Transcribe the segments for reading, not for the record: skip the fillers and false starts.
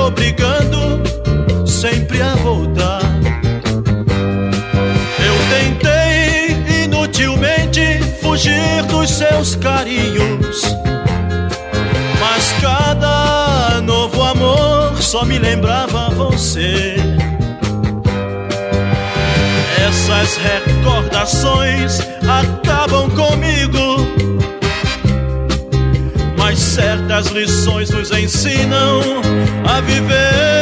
obrigando sempre a voltar. Eu tentei inutilmente fugir dos seus carinhos, mas cada novo amor só me lembrava você. Essas recordações acabam comigo, mas certas lições nos ensinam a viver.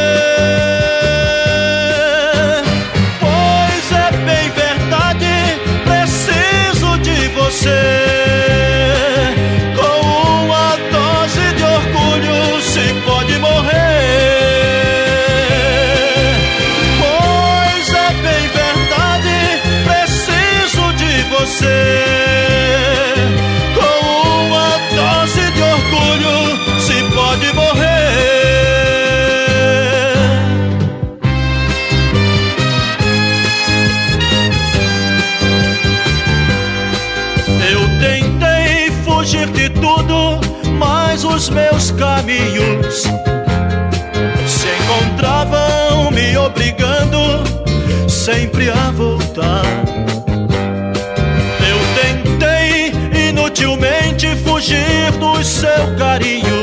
Pois é bem verdade, preciso de você. Com uma dose de orgulho se pode morrer. Pois é bem verdade, preciso de você. Com uma dose de orgulho se pode morrer. Eu tentei fugir de tudo, mas os meus caminhos se encontravam me obrigando sempre a voltar. Eu tentei inutilmente fugir do seu carinho,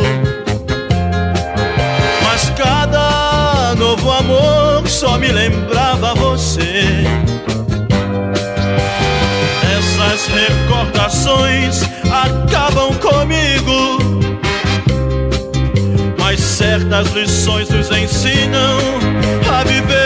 mas cada novo amor só me lembrava você. Essas recordações acabam comigo, mas certas lições nos ensinam a viver.